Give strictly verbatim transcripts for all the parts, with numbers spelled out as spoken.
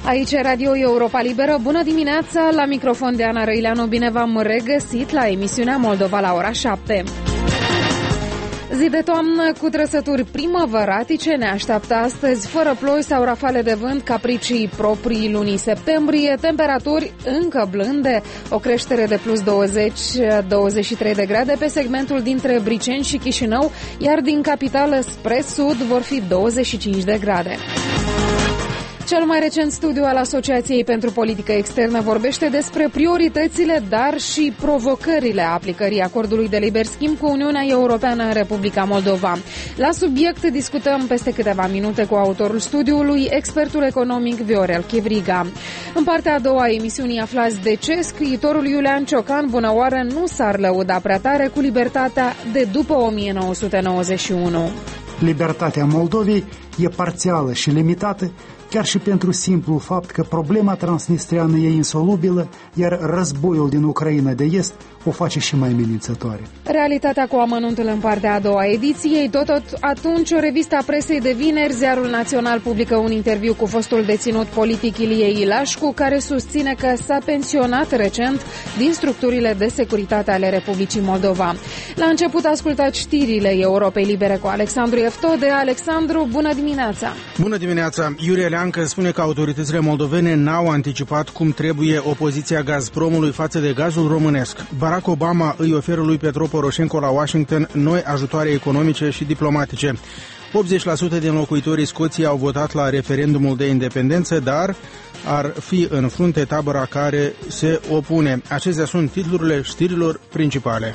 Aici Radio Europa Liberă. Bună dimineața, la microfon de Ana Răileanu. Bine v-am regăsit la emisiunea Moldova la ora șapte. Zi de toamnă cu trăsături primăvăratice ne așteaptă astăzi, fără ploi sau rafale de vânt, capricii proprii lunii septembrie, temperaturi încă blânde, o creștere de plus douăzeci - douăzeci și trei de grade pe segmentul dintre Briceni și Chișinău, iar din capitală spre sud vor fi douăzeci și cinci de grade. Cel mai recent studiu al Asociației pentru Politică Externă vorbește despre prioritățile, dar și provocările aplicării acordului de liber schimb cu Uniunea Europeană în Republica Moldova. La subiect discutăm peste câteva minute cu autorul studiului, expertul economic Viorel Chivriga. În partea a doua a emisiunii aflați de ce scriitorul Iulian Ciocan, bună oară, nu s-ar lăuda prea tare cu libertatea de după o mie nouă sute nouăzeci și unu. Libertatea Moldovei e parțială și limitată, chiar și pentru simplul fapt că problema transnistreană e insolubilă, iar războiul din Ucraina de Est o face și mai amenințătoare. Realitatea cu amănuntul în partea a doua ediției. Tot atunci, o revistă a presei de vineri, Ziarul Național publică un interviu cu fostul deținut politic Ilie Ilașcu, care susține că s-a pensionat recent din structurile de securitate ale Republicii Moldova. La început ascultați știrile Europei Libere cu Alexandru Eftode. Alexandru, bună dimineața! Bună dimineața! Iurie Leancă spune că autoritățile moldovene n-au anticipat cum trebuie opoziția Gazpromului față de gazul românesc. Barack Obama îi oferă lui Petro Poroșenko la Washington noi ajutoare economice și diplomatice. optzeci la sută din locuitorii Scoției au votat la referendumul de independență, dar ar fi în frunte tabăra care se opune. Acestea sunt titlurile știrilor principale.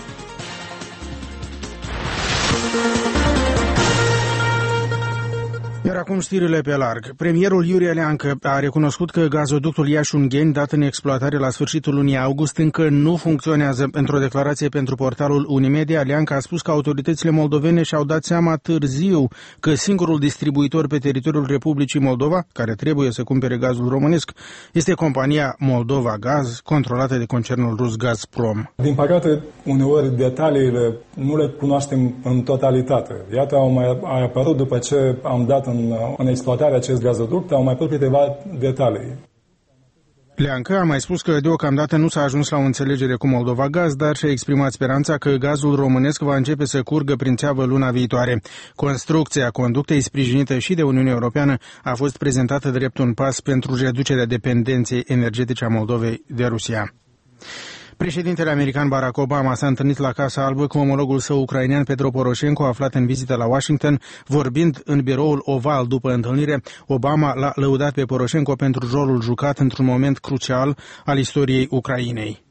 Iar acum știrile pe larg. Premierul Iurie Leancă a recunoscut că gazoductul Iași-Ungheni, dat în exploatare la sfârșitul lunii august, încă nu funcționează. Într-o declarație pentru portalul Unimedia, Leancă a spus că autoritățile moldovene și-au dat seama târziu că singurul distribuitor pe teritoriul Republicii Moldova, care trebuie să cumpere gazul românesc, este compania Moldova Gaz, controlată de concernul rus Gazprom. Din păcate, uneori detaliile nu le cunoaștem în totalitate. Iată, au mai apărut după ce am dat în în exploatarea acest gazoduct, au mai apărut câteva detalii. Leancă a mai spus că deocamdată nu s-a ajuns la o înțelegere cu Moldova Gaz, dar și-a exprimat speranța că gazul românesc va începe să curgă prin țeavă luna viitoare. Construcția conductei, sprijinită și de Uniunea Europeană, a fost prezentată drept un pas pentru reducerea dependenței energetice a Moldovei de Rusia. Președintele american Barack Obama s-a întâlnit la Casa Albă cu omologul său ucrainean Petro Poroșenko, aflat în vizită la Washington. Vorbind în biroul oval după întâlnire, Obama l-a lăudat pe Poroșenko pentru rolul jucat într-un moment crucial al istoriei Ucrainei.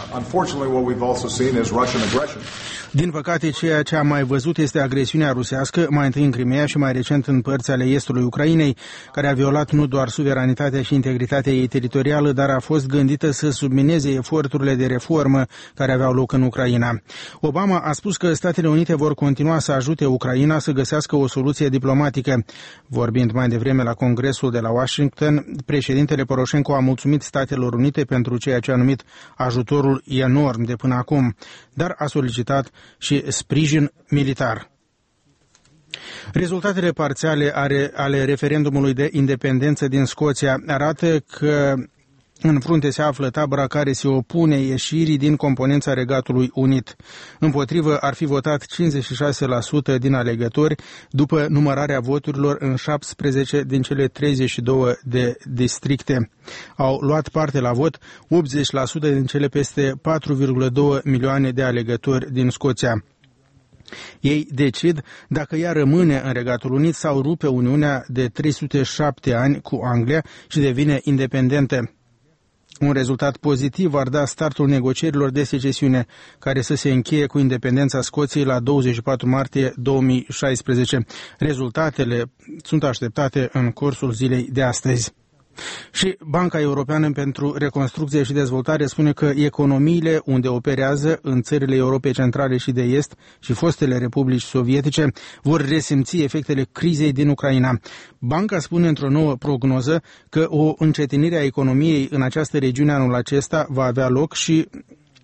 Din păcate, ceea ce am mai văzut este agresiunea rusească, mai întâi în Crimea și mai recent în părți ale estului Ucrainei, care a violat nu doar suveranitatea și integritatea ei teritorială, dar a fost gândită să submineze eforturile de reformă care aveau loc în Ucraina. Obama a spus că Statele Unite vor continua să ajute Ucraina să găsească o soluție diplomatică. Vorbind mai devreme la Congresul de la Washington, președintele Poroșenko a mulțumit Statelor Unite pentru ceea ce a numit ajutorul enorm de până acum, dar a solicitat și sprijin militar. Rezultatele parțiale ale, ale referendumului de independență din Scoția arată că în frunte se află tabăra care se opune ieșirii din componența Regatului Unit. Împotrivă ar fi votat cincizeci și șase la sută din alegători după numărarea voturilor în șaptesprezece din cele treizeci și două de districte. Au luat parte la vot optzeci la sută din cele peste patru virgulă doi milioane de alegători din Scoția. Ei decid dacă ea rămâne în Regatul Unit sau rupe Uniunea de trei sute șapte ani cu Anglia și devine independentă. Un rezultat pozitiv ar da startul negocierilor de secesiune, care să se încheie cu independența Scoției la douăzeci și patru martie două mii șaisprezece. Rezultatele sunt așteptate în cursul zilei de astăzi. Și Banca Europeană pentru Reconstrucție și Dezvoltare spune că economiile unde operează în țările Europei Centrale și de Est și fostele republici sovietice vor resimți efectele crizei din Ucraina. Banca spune într-o nouă prognoză că o încetinire a economiei în această regiune anul acesta va avea loc și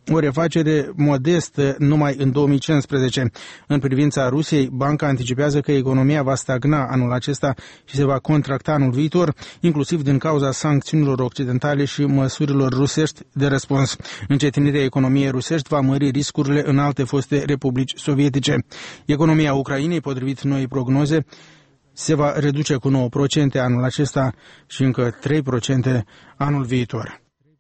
o refacere modestă numai în două mii cincisprezece. În privința Rusiei, banca anticipează că economia va stagna anul acesta și se va contracta anul viitor, inclusiv din cauza sancțiunilor occidentale și măsurilor rusești de răspuns. Încetinirea economiei rusești va mări riscurile în alte foste republici sovietice. Economia Ucrainei, potrivit noii prognoze, se va reduce cu nouă la sută anul acesta și încă trei la sută anul viitor.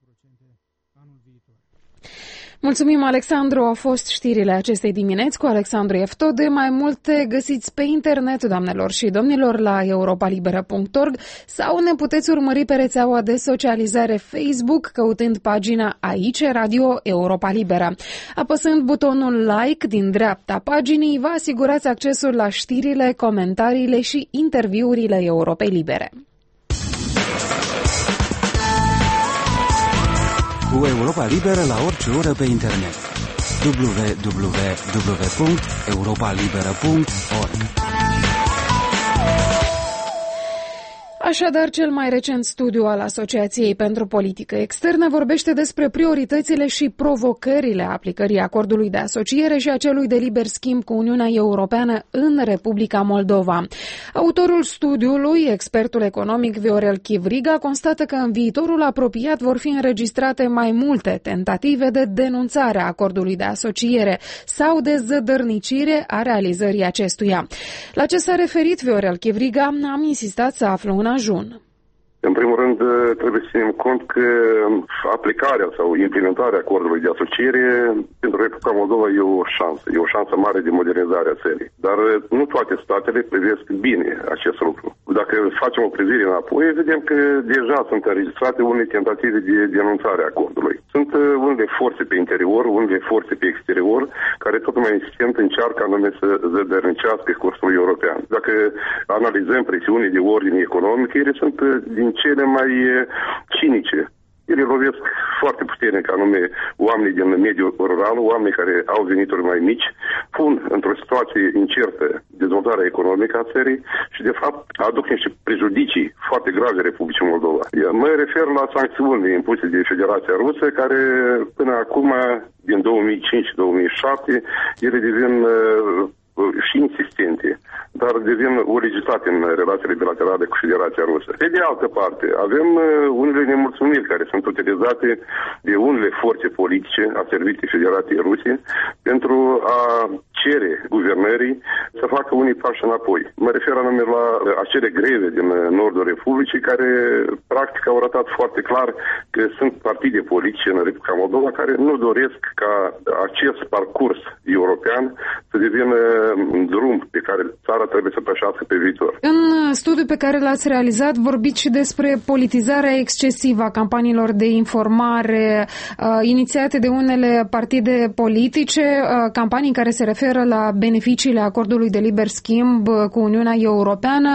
Mulțumim, Alexandru. Au fost știrile acestei dimineți cu Alexandru Eftode. Mai multe găsiți pe internet, doamnelor și domnilor, la europa liberă punct org sau ne puteți urmări pe rețeaua de socializare Facebook căutând pagina Aici Radio Europa Liberă. Apăsând butonul like din dreapta paginii, vă asigurați accesul la știrile, comentariile și interviurile Europei Libere. Cu Europa Liberă la orice oră pe internet. w w w punct europa liberă punct org. Așadar, cel mai recent studiu al Asociației pentru Politică Externă vorbește despre prioritățile și provocările aplicării acordului de asociere și a celui de liber schimb cu Uniunea Europeană în Republica Moldova. Autorul studiului, expertul economic Viorel Chivriga, constată că în viitorul apropiat vor fi înregistrate mai multe tentative de denunțare a acordului de asociere sau de zădărnicire a realizării acestuia. La ce s-a referit Viorel Chivriga, am insistat să aflu un ajun. În primul rând, trebuie să ținem cont că aplicarea sau implementarea acordului de asociere pentru Republica Moldova e o șansă, e o șansă mare de modernizare a țării. Dar nu toate statele privesc bine acest lucru. Dacă facem o privire înapoi, vedem că deja sunt înregistrate unele tentative de denunțare a acordului. Sunt unele forțe pe interior, unele forțe pe exterior, care tot mai insistent încearcă anume să zădărnicească cursul european. Dacă analizăm presiunile de ordine economică, ele sunt din cele mai cinice. Ele lovesc foarte puternic, anume oamenii din mediul rural, oamenii care au venituri mai mici, pun într-o situație incertă dezvoltarea economică a țării și, de fapt, aduc niște prejudicii foarte grave Republicii Moldova. Mă refer la sancțiunile impuse de Federația Rusă, care până acum, din două mii cinci două mii șapte, ele devin și insistente, dar devin o legitate în relațiile bilaterale cu Federația Rusă. Pe de altă parte, avem unele nemulțumiri care sunt utilizate de unele forțe politice aservite Federației Ruse pentru a cere guvernării să facă unii pași înapoi. Mă refer anume la acele greve din nordul Republicii care practic au arătat foarte clar că sunt partide politice în Republica Moldova care nu doresc ca acest parcurs european să devină un drum pe care țara trebuie să pășească pe viitor. În studiul pe care l-ați realizat vorbiți și despre politizarea excesivă a campaniilor de informare uh, inițiate de unele partide politice, uh, campanii care se referă la beneficiile acordului de liber schimb cu Uniunea Europeană.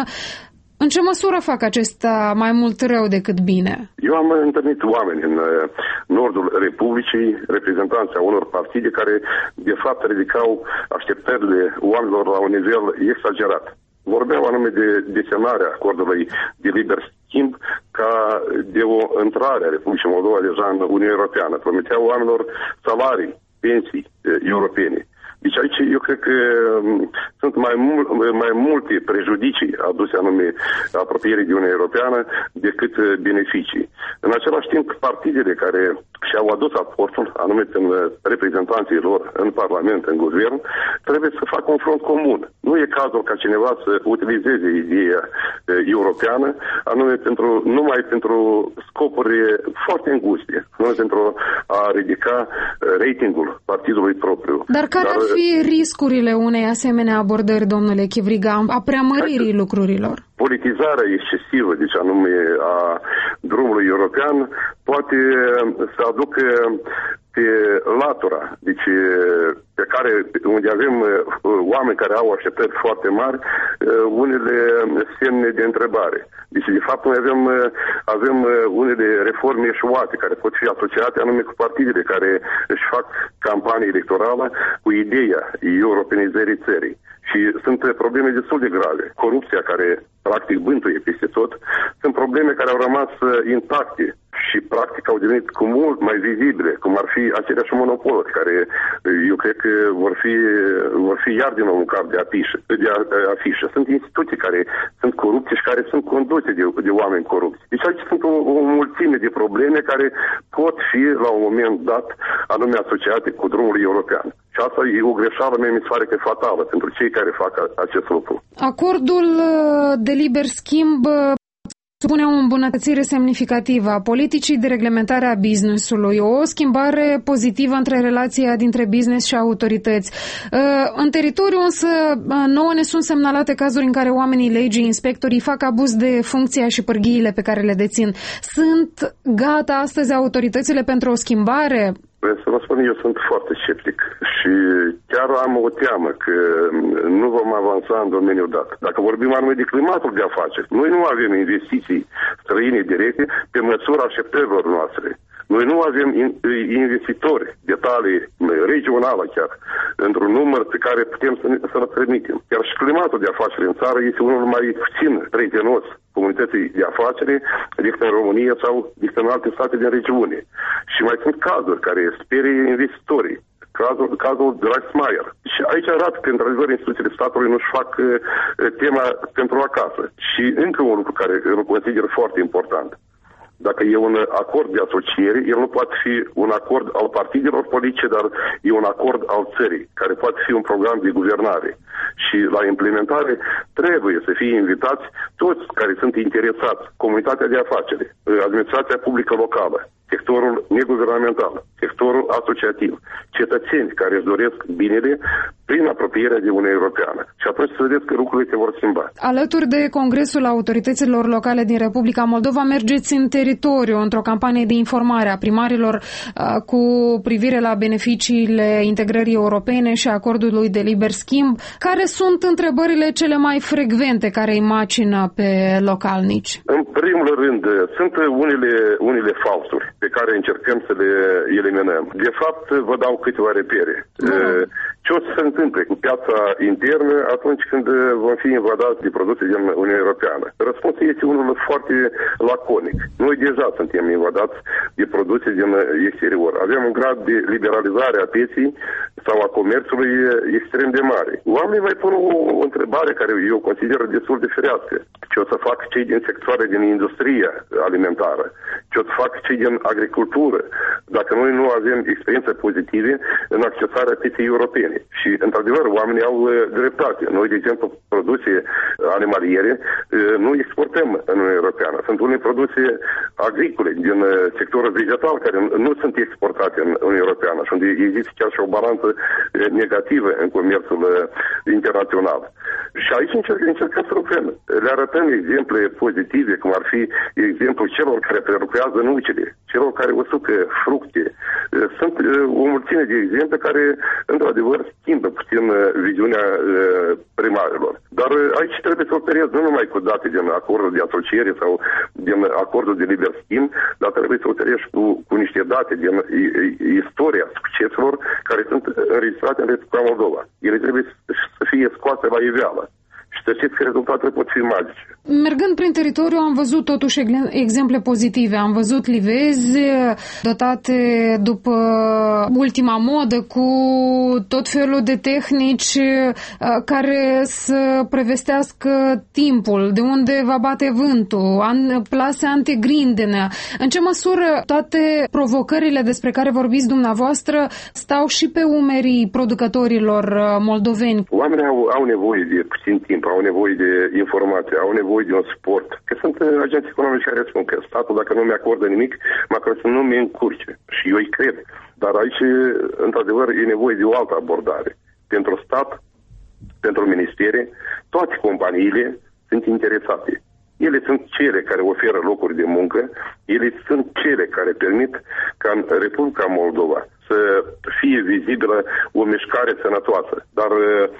În ce măsură fac acesta mai mult rău decât bine? Eu am întâlnit oameni în nordul Republicii, reprezentanți a unor partide care, de fapt, ridicau așteptările oamenilor la un nivel exagerat. Vorbeau anume de desemnarea acordului de liber schimb ca de o intrare a Republicii Moldova deja în Uniunea Europeană. Promiteau oamenilor salarii, pensii europene. Deci aici eu cred că sunt mai, mul, mai multe prejudicii aduse anume apropierii de Uniunea Europeană decât beneficii. În același timp, partidele care și-au adus aportul, anume prin reprezentanții lor în Parlament, în Guvern, trebuie să facă un front comun. Nu e cazul ca cineva să utilizeze ideea europeană, anume pentru, numai pentru scopuri foarte înguste, nu pentru a ridica ratingul partidului propriu. Dar care Dar, ar fi riscurile unei asemenea abordări, domnule Chivriga, a preamăririi lucrurilor? Politizarea excesivă, deci anume a drumului european, poate să aducă pe latura, deci pe care, unde avem oameni care au așteptări foarte mari, unele semne de întrebare. Deci, de fapt, noi avem, avem unele reforme eșuate care pot fi asociate anume cu partidele care își fac campanie electorală cu ideea europenizării țării. Și sunt probleme destul de grave. Corupția care practic bântuie peste tot, sunt probleme care au rămas intacte și practic au devenit cu mult mai vizibile, cum ar fi aceleași monopoluri care eu cred că vor fi, vor fi iar din nou un cap de afișă. De afișă. Sunt instituții care sunt corupte și care sunt conduse de, de oameni corupți. Deci aici sunt o, o mulțime de probleme care pot fi la un moment dat anume asociate cu drumul european. Și asta e o greșeală, mie mi se pare că e fatală pentru cei care fac acest lucru. Acordul de liber schimb supune o îmbunătățire semnificativă a politicii de reglementare a business-ului, o schimbare pozitivă între relația dintre business și autorități. În teritoriu însă nouă ne sunt semnalate cazuri în care oamenii legii, inspectorii fac abuz de funcția și pârghiile pe care le dețin. Sunt gata astăzi autoritățile pentru o schimbare? Să vă spun, eu sunt foarte sceptic și chiar am o teamă că nu vom avansa în domeniul dat. Dacă vorbim anume de climatul de afaceri, noi nu avem investiții străine directe pe măsura așteptărilor noastre. Noi nu avem investitori de tale regională chiar, într-un număr pe care putem să ne, să-l permitem. Chiar și climatul de afaceri în țară este unul mai puțin prietenos comunității de afaceri decât în România sau decât în alte state din regiune. Și mai sunt cazuri care sperie investitorii. Cazul, cazul Draxmaier. Și aici arată că, într-adevăr, instituțiile statului nu-și fac uh, tema pentru acasă. Și încă un lucru care îl consider foarte important. Dacă e un acord de asociere, el nu poate fi un acord al partidelor politice, dar e un acord al țării, care poate fi un program de guvernare. Și la implementare trebuie să fie invitați toți care sunt interesați, comunitatea de afaceri, administrația publică locală, sectorul neguvernamental, sectorul asociativ, cetățeni care își doresc binele prin apropierea de Uniunea Europeană. Și atunci să vedeți că lucrurile se vor schimba. Alături de Congresul Autorităților Locale din Republica Moldova, mergeți în teritoriu într-o campanie de informare a primarilor uh, cu privire la beneficiile integrării europene și acordului de liber schimb. Care sunt întrebările cele mai frecvente care îi macină pe localnici? În primul rând, sunt unele, unele falsuri pe care încercăm să le eliminăm. De fapt, vă dau câteva repere. Mm. Ce o să se întâmple cu piața internă atunci când vom fi invadați de produse din Uniunea Europeană? Răspunsul este unul foarte laconic. Noi deja suntem invadați de produse din exterior. Avem un grad de liberalizare a pieței sau a comerțului extrem de mare. Oamenii mai pun o, o întrebare care eu consider destul de ferească. Ce o să fac cei din sectoare din industria alimentară? Ce o să fac cei din agricultură? Dacă noi nu avem experiențe pozitive în accesarea pieței europene. Și, într-adevăr, oamenii au dreptate. Noi, de exemplu, produse animaliere nu exportăm în Uniunea Europeană. Sunt unele produse agricole din sectorul vegetal care nu sunt exportate în Uniunea Europeană și unde există chiar și o balanță negativă în comerțul internațional. Și aici încercăm, încercăm să lucrăm. Le arătăm exemple pozitive, cum ar fi exemplul celor care prelucrează nucile, celor care usucă fructe. Sunt o mulțime de exemple care, într-adevăr, schimbă puțin viziunea primarilor. Dar aici trebuie să operezi nu numai cu date din acordul de asociere sau din acordul de liber schimb, dar trebuie să operezi cu, cu niște date din istoria succeselor care sunt înregistrate în Republica Moldova. Ele trebuie să fie scoase la iveală. Și să știți că rezultatele pot fi magice. Mergând prin teritoriu am văzut totuși exemple pozitive. Am văzut livezi dotate după ultima modă cu tot felul de tehnici care să prevestească timpul, de unde va bate vântul, plase antigrindene. În ce măsură toate provocările despre care vorbiți dumneavoastră stau și pe umerii producătorilor moldoveni? Oamenii au, au nevoie de puțin timp, au nevoie de informație, au nevoie de un suport. Că sunt agenți economici care spun că statul, dacă nu mi acordă nimic, măcar să nu mi încurce. Și eu îi cred. Dar aici, într-adevăr, e nevoie de o altă abordare. Pentru stat, pentru ministere, toate companiile sunt interesate. Ele sunt cele care oferă locuri de muncă, ele sunt cele care permit ca în Republica Moldova să fie vizibilă o mișcare sănătoasă. Dar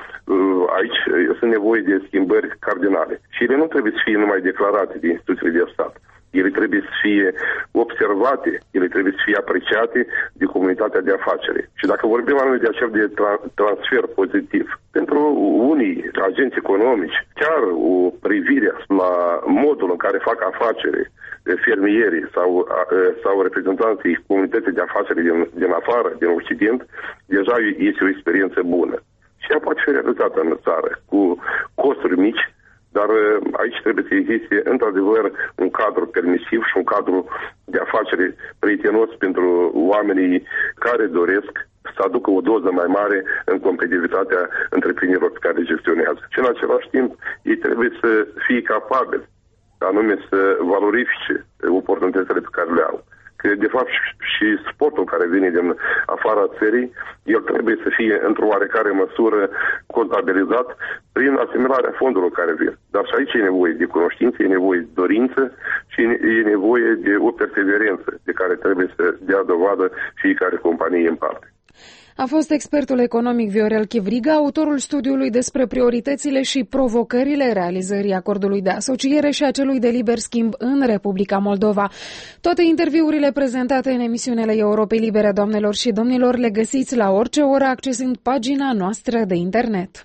aici sunt nevoie de schimbări cardinale. Și ele nu trebuie să fie numai declarate de instituțiile de stat. ele trebuie să fie observate, ele trebuie să fie apreciate de comunitatea de afaceri. Și dacă vorbim anume de acel de tra- transfer pozitiv, pentru unii agenți economici, chiar o privire la modul în care fac afaceri fermierii sau, sau reprezentanții comunității de afaceri din, din afară, din Occident, deja este o experiență bună. Și ea poate fi realizată în țară cu costuri mici, dar aici trebuie să existe într-adevăr un cadru permisiv și un cadru de afaceri prietenos pentru oamenii care doresc să aducă o doză mai mare în competitivitatea întreprinderilor pe care le gestionează. Și în același timp, ei trebuie să fie capabili, anume să valorifice oportunitățile pe care le au. Că, de fapt, și sportul care vine din afara țării, el trebuie să fie într-o oarecare măsură contabilizat prin asimilarea fondurilor care vin. Dar și aici e nevoie de cunoștință, e nevoie de dorință și e nevoie de o perseverență de care trebuie să dea dovadă fiecare companie în parte. A fost expertul economic Viorel Chivriga, autorul studiului despre prioritățile și provocările realizării acordului de asociere și a celui de liber schimb în Republica Moldova. Toate interviurile prezentate în emisiunile Europei Libere, doamnelor și domnilor, le găsiți la orice oră accesând pagina noastră de internet.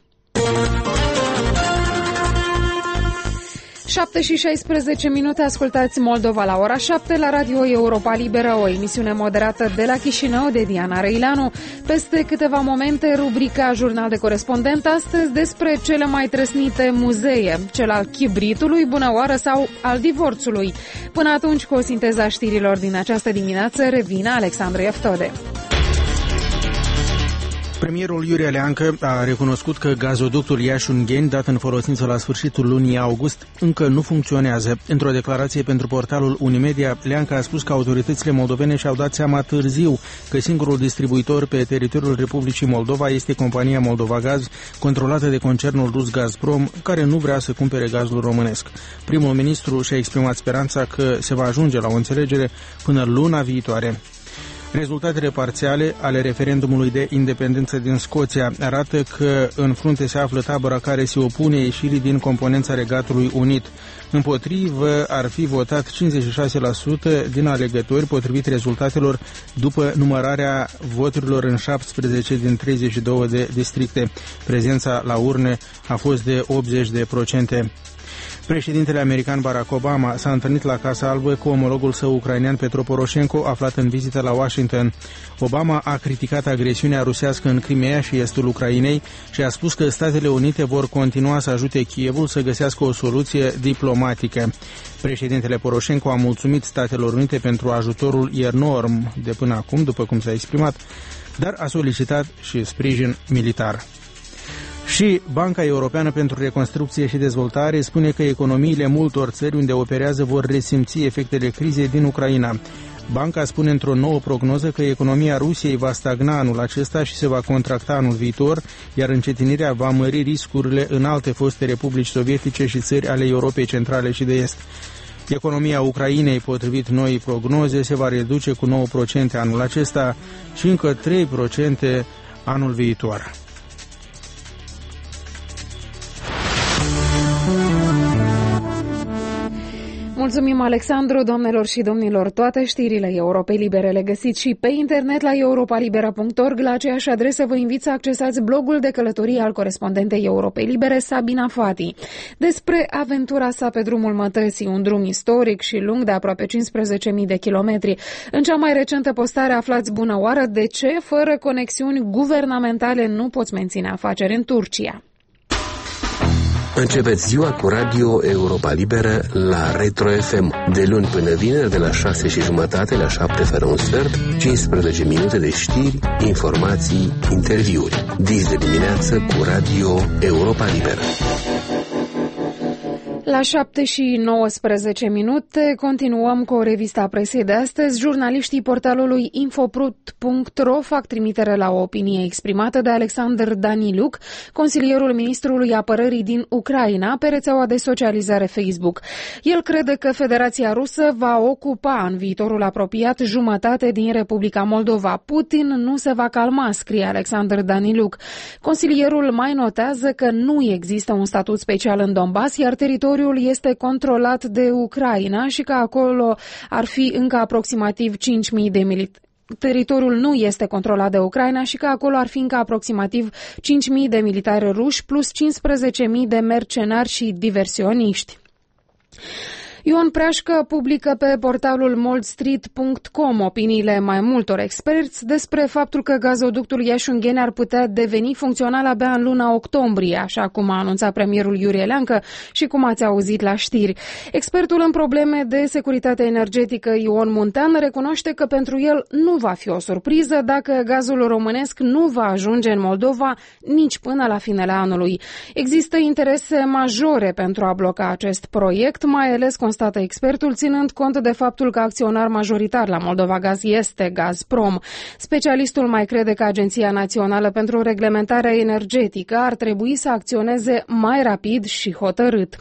șapte și șaisprezece minute, ascultați Moldova la ora șapte la Radio Europa Liberă, o emisiune moderată de la Chișinău de Diana Răileanu. Peste câteva momente, rubrica Jurnal de Corespondent, astăzi despre cele mai trăsnite muzee, cel al chibritului, bună oară, sau al divorțului. Până atunci, cu o sinteză a știrilor din această dimineață, revine Alexandru Ieftode. Premierul Iurie Leancă a recunoscut că gazoductul Iași-Ungheni, dat în folosință la sfârșitul lunii august, încă nu funcționează. Într-o declarație pentru portalul Unimedia, Leancă a spus că autoritățile moldovene și-au dat seama târziu că singurul distribuitor pe teritoriul Republicii Moldova este compania Moldovagaz, controlată de concernul rus Gazprom, care nu vrea să cumpere gazul românesc. Primul ministru și-a exprimat speranța că se va ajunge la o înțelegere până luna viitoare. Rezultatele parțiale ale referendumului de independență din Scoția arată că în frunte se află tabăra care se opune ieșirii din componența Regatului Unit. Împotrivă ar fi votat cincizeci și șase la sută din alegători, potrivit rezultatelor după numărarea voturilor în șaptesprezece din treizeci și două de districte. Prezența la urne a fost de optzeci de procente. Președintele american Barack Obama s-a întâlnit la Casa Albă cu omologul său ucrainean Petro Poroșenko, aflat în vizită la Washington. Obama a criticat agresiunea rusească în Crimea și estul Ucrainei și a spus că Statele Unite vor continua să ajute Kievul să găsească o soluție diplomatică. Președintele Poroșenko a mulțumit Statelor Unite pentru ajutorul enorm de până acum, după cum s-a exprimat, dar a solicitat și sprijin militar. Și Banca Europeană pentru Reconstrucție și Dezvoltare spune că economiile multor țări unde operează vor resimți efectele crizei din Ucraina. Banca spune într-o nouă prognoză că economia Rusiei va stagna anul acesta și se va contracta anul viitor, iar încetinirea va mări riscurile în alte foste republici sovietice și țări ale Europei Centrale și de Est. Economia Ucrainei, potrivit noii prognoze, se va reduce cu nouă la sută anul acesta și încă trei la sută anul viitor. Mulțumim, Alexandru, doamnelor și domnilor. Toate știrile Europei Libere le găsiți și pe internet la europa libera punct org. La aceeași adresă vă invit să accesați blogul de călătorie al corespondentei Europei Libere, Sabina Fati. Despre aventura sa pe drumul mătăsii, un drum istoric și lung de aproape cincisprezece mii de kilometri. În cea mai recentă postare aflați bună oară de ce, fără conexiuni guvernamentale, nu poți menține afaceri în Turcia. Începeți ziua cu Radio Europa Liberă la Retro F M, de luni până vineri, de la șase și jumătate la șapte fără un sfert, cincisprezece minute de știri, informații, interviuri. Dis de dimineață cu Radio Europa Liberă. La șapte și nouăsprezece minute continuăm cu o revistă a presei de astăzi. Jurnaliștii portalului infoprut punct ro fac trimitere la o opinie exprimată de Alexander Daniluk, consilierul ministrului apărării din Ucraina, pe rețeaua de socializare Facebook. El crede că Federația Rusă va ocupa în viitorul apropiat jumătate din Republica Moldova. Putin nu se va calma, scrie Alexander Daniluk. Consilierul mai notează că nu există un statut special în Donbass, iar teritoriul teritoriul este controlat de Ucraina și că acolo ar fi încă aproximativ cinci mii de militari. Teritoriul nu este controlat de Ucraina și că acolo ar fi încă aproximativ cinci mii de militari ruși plus cincisprezece mii de mercenari și diversioniști. Ion Preașcă publică pe portalul moldstreet punct com opiniile mai multor experți despre faptul că gazoductul Iași-Ungheni ar putea deveni funcțional abia în luna octombrie, așa cum a anunțat premierul Iurie Leancă și cum ați auzit la știri. Expertul în probleme de securitate energetică Ion Muntean recunoaște că pentru el nu va fi o surpriză dacă gazul românesc nu va ajunge în Moldova nici până la finele anului. Există interese majore pentru a bloca acest proiect, mai ales constată expertul, ținând cont de faptul că acționar majoritar la Moldova Gaz este Gazprom. Specialistul mai crede că Agenția Națională pentru Reglementarea Energetică ar trebui să acționeze mai rapid și hotărât.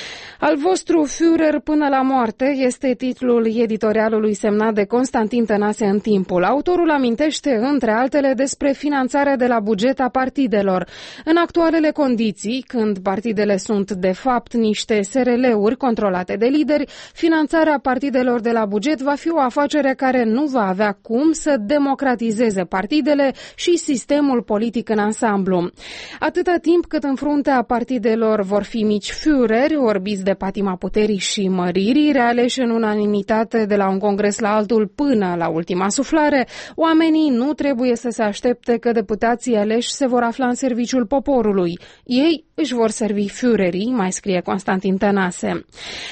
Al vostru Führer până la moarte este titlul editorialului semnat de Constantin Tănase în Timpul. Autorul amintește, între altele, despre finanțarea de la buget a partidelor. În actualele condiții, când partidele sunt de fapt niște S R L-uri controlate de lideri, finanțarea partidelor de la buget va fi o afacere care nu va avea cum să democratizeze partidele și sistemul politic în ansamblu. Atâta timp cât în fruntea partidelor vor fi mici Führeri, orbiți de patima puterii și măririi, realeși în unanimitate de la un congres la altul până la ultima suflare, oamenii nu trebuie să se aștepte că deputații aleși se vor afla în serviciul poporului. Ei își vor servi Führerii, mai scrie Constantin Tănase.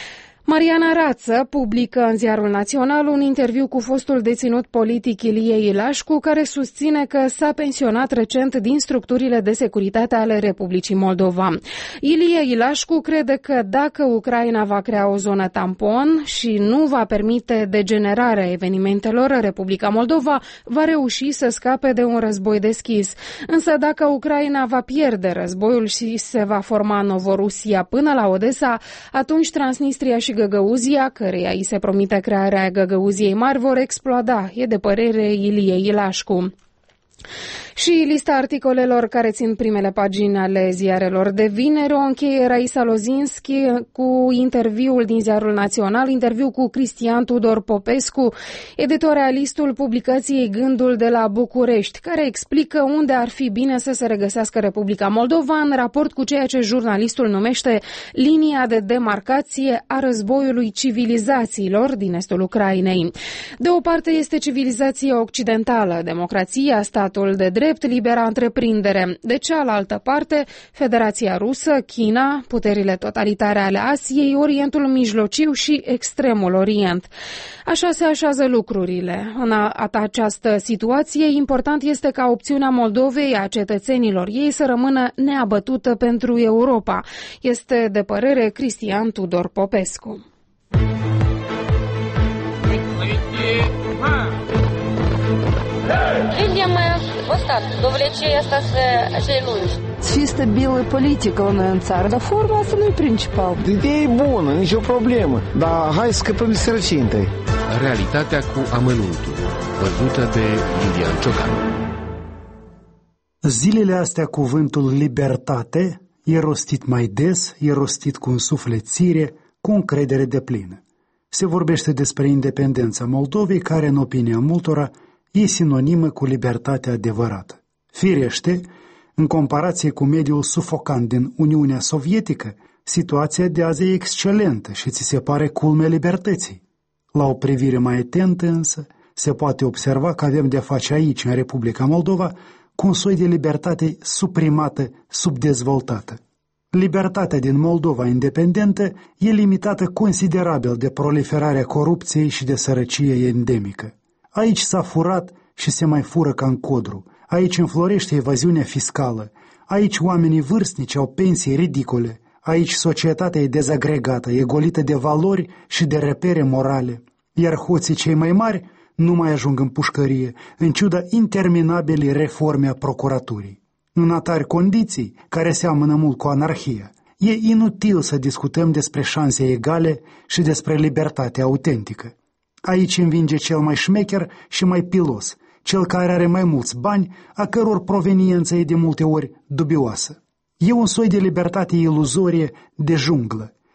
Mariana Rață publică în Ziarul Național un interviu cu fostul deținut politic Ilie Ilașcu, care susține că s-a pensionat recent din structurile de securitate ale Republicii Moldova. Ilie Ilașcu crede că dacă Ucraina va crea o zonă tampon și nu va permite degenerarea evenimentelor, Republica Moldova va reuși să scape de un război deschis. Însă dacă Ucraina va pierde războiul și se va forma Novorusia până la Odessa, atunci Transnistria și Găgăuzia, căreia îi se promite crearea Găgăuziei mari, vor exploda, e de părere Ilie Ilașcu. Și lista articolelor care țin primele pagini ale ziarelor de vineri o încheie Raisa Lozinski cu interviul din Ziarul Național, interviu cu Cristian Tudor Popescu, editorialistul publicației Gândul de la București, care explică unde ar fi bine să se regăsească Republica Moldova în raport cu ceea ce jurnalistul numește linia de demarcație a războiului civilizațiilor din estul Ucrainei. De o parte este civilizația occidentală, democrația, statul de drept, libera întreprindere. De cealaltă parte, Federația Rusă, China, puterile totalitare ale Asiei, Orientul Mijlociu și Extremul Orient. Așa se așează lucrurile. În această situație, important este ca opțiunea Moldovei, a cetățenilor ei, să rămână neabătută pentru Europa. Este de părere Cristian Tudor Popescu. Людям остаток, довлече остаться acei lungi. Чисто белая политика у нас царь, dar forma asta nu e principal. Ideea e bună, nicio problemă, dar hai să scăpăm de sărăcie întâi. Realitatea cu amănuntul, văzută de Iulian Ciocan. Zilele astea cuvântul libertate e rostit mai des, e rostit cu însuflețire, cu încredere deplină. Se vorbește despre independența Moldovei, care, în opinia multora, e sinonimă cu libertatea adevărată. Firește, în comparație cu mediul sufocant din Uniunea Sovietică, situația de azi e excelentă și ți se pare culmea libertății. La o privire mai atentă însă, se poate observa că avem de-a face aici, în Republica Moldova, cu un soi de libertate suprimată, subdezvoltată. Libertatea din Moldova independentă e limitată considerabil de proliferarea corupției și de sărăcie endemică. Aici s-a furat și se mai fură ca în codru. Aici înflorește evaziunea fiscală. Aici oamenii vârstnici au pensii ridicole. Aici societatea e dezagregată, e golită de valori și de repere morale. Iar hoții cei mai mari nu mai ajung în pușcărie, în ciuda interminabilii reforme a procuraturii. În atari condiții, care seamănă mult cu anarhia, e inutil să discutăm despre șanse egale și despre libertate autentică. Aici învinge cel mai șmecher și mai pilos, cel care are mai mulți bani, a căror proveniență e de multe ori dubioasă. E un soi de libertate iluzorie de junglă,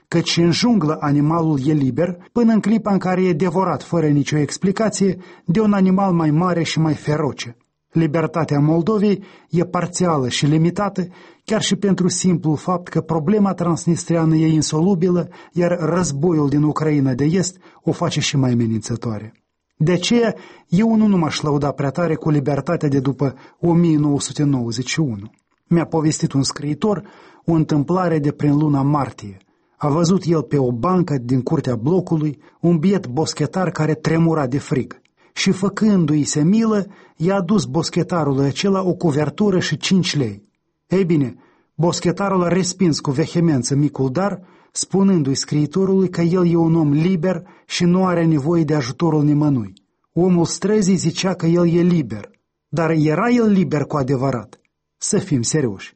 căci în junglă animalul e liber până în clipa în care e devorat fără nicio explicație de un animal mai mare și mai feroce. Libertatea Moldovei e parțială și limitată chiar și pentru simplul fapt că problema transnistreană e insolubilă, iar războiul din Ucraina de Est o face și mai amenințătoare. De aceea, eu nu m-aș lăuda prea tare cu libertatea de după o mie nouă sute nouăzeci și unu. Mi-a povestit un scriitor o întâmplare de prin luna martie. A văzut el pe o bancă din curtea blocului un biet boschetar care tremura de frig și, făcându-i se milă, i-a adus boschetarul acela o cuvertură și cinci lei. Ei bine, boschetarul a respins cu vehemență micul dar, spunându-i scriitorului că el e un om liber și nu are nevoie de ajutorul nimănui. Omul străzii zicea că el e liber, dar era el liber cu adevărat? Să fim serioși.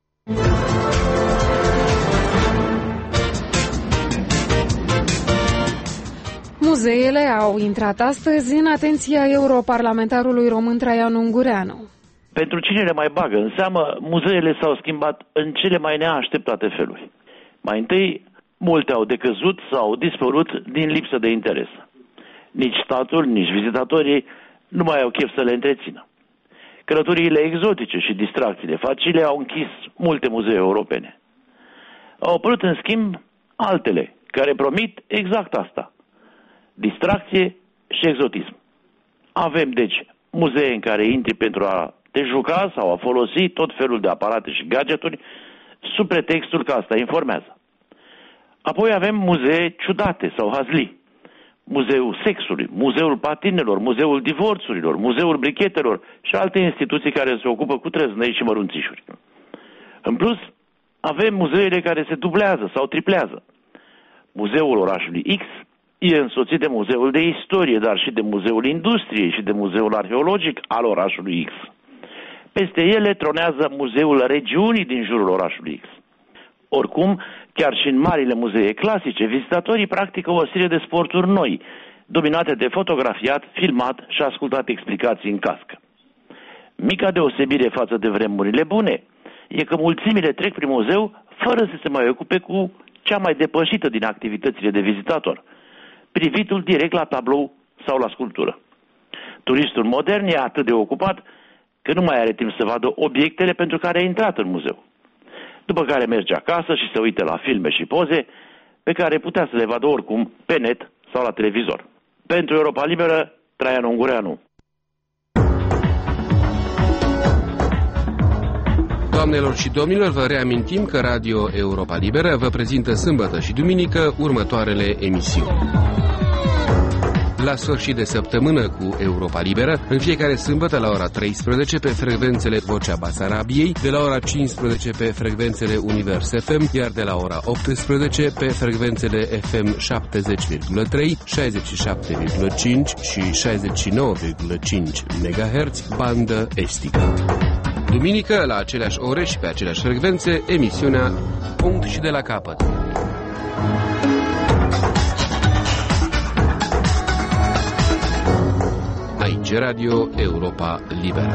Muzeele au intrat astăzi în atenția europarlamentarului român Traian Ungureanu. Pentru cine le mai bagă în seamă, muzeele s-au schimbat în cele mai neașteptate feluri. Mai întâi, multe au decăzut sau au dispărut din lipsă de interes. Nici statul, nici vizitatorii nu mai au chef să le întrețină. Călătoriile exotice și distracțiile facile au închis multe muzee europene. Au apărut, în schimb, altele, care promit exact asta: distracție și exotism. Avem, deci, muzee în care intri pentru a te juca sau a folosi tot felul de aparate și gadgeturi sub pretextul că asta informează. Apoi avem muzee ciudate sau hazlii. Muzeul sexului, muzeul patinelor, muzeul divorțurilor, muzeul brichetelor și alte instituții care se ocupă cu trăznăi și mărunțișuri. În plus, avem muzeele care se dublează sau triplează. Muzeul orașului X e însoțit de muzeul de istorie, dar și de muzeul industriei și de muzeul arheologic al orașului X. Peste ele tronează muzeul regiunii din jurul orașului X. Oricum, chiar și în marile muzee clasice, vizitatorii practică o serie de sporturi noi, dominate de fotografiat, filmat și ascultat explicații în cască. Mica deosebire față de vremurile bune e că mulțimile trec prin muzeu fără să se mai ocupe cu cea mai depășită din activitățile de vizitator, privitul direct la tablou sau la sculptură. Turistul modern e atât de ocupat că nu mai are timp să vadă obiectele pentru care a intrat în muzeu, după care merge acasă și se uită la filme și poze pe care putea să le vadă oricum pe net sau la televizor. Pentru Europa Liberă, Traian Ungureanu. Doamnelor și domnilor, vă reamintim că Radio Europa Liberă vă prezintă sâmbătă și duminică următoarele emisiuni. La sfârșit de săptămână cu Europa Liberă, în fiecare sâmbătă la ora treisprezece pe frecvențele Vocea Basarabiei, de la ora cincisprezece pe frecvențele Univers F M, iar de la ora optsprezece pe frecvențele F M șaptezeci virgulă trei, șaizeci și șapte virgulă cinci și șaizeci și nouă virgulă cinci megahertz, bandă estică. Duminică, la aceleași ore și pe aceleași frecvențe, emisiunea Punct și de la capăt. Aici Radio Europa Liberă.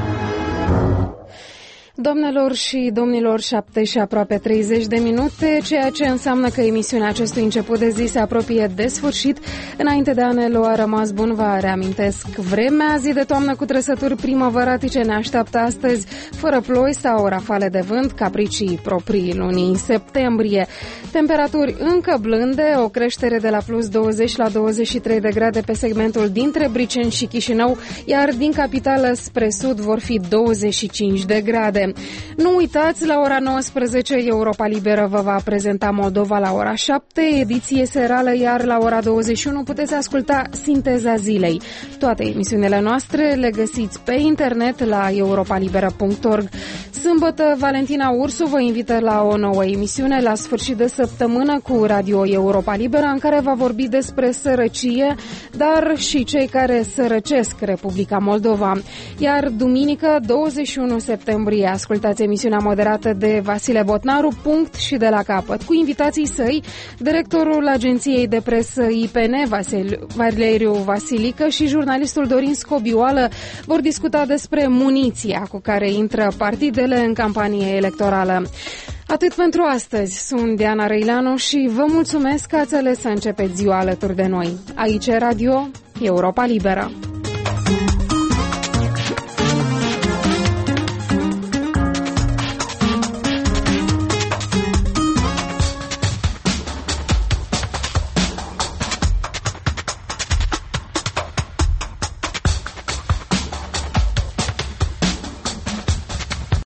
Doamnelor și domnilor, șapte și aproape treizeci de minute, ceea ce înseamnă că emisiunea acestui început de zi se apropie de sfârșit. Înainte de a ne lua rămas bun, vă reamintesc vremea. Zi de toamnă cu trăsături primăvăratice ne așteaptă astăzi, fără ploi sau rafale de vânt, capricii proprii lunii septembrie. Temperaturi încă blânde, o creștere de la plus douăzeci la douăzeci și trei de grade pe segmentul dintre Briceni și Chișinău, iar din capitală spre sud vor fi douăzeci și cinci de grade. Nu uitați, la ora nouăsprezece Europa Liberă vă va prezenta Moldova la ora șapte, ediție serală, iar la ora douăzeci și unu puteți asculta Sinteza Zilei. Toate emisiunile noastre le găsiți pe internet la europa liberă punct org. Sâmbătă, Valentina Ursu vă invită la o nouă emisiune la sfârșit de săptămână cu Radio Europa Liberă, în care va vorbi despre sărăcie, dar și cei care sărăcesc Republica Moldova. Iar duminică, douăzeci și unu septembrie, ascultați emisiunea moderată de Vasile Botnaru, Punct și de la capăt, cu invitații săi, directorul agenției de presă I P N, Vasil, Valeriu Vasilică, și jurnalistul Dorin Scobioală vor discuta despre muniția cu care intră partidele în campanie electorală. Atât pentru astăzi. Sunt Diana Răileanu și vă mulțumesc că ați ales să începeți ziua alături de noi. Aici e Radio Europa Liberă.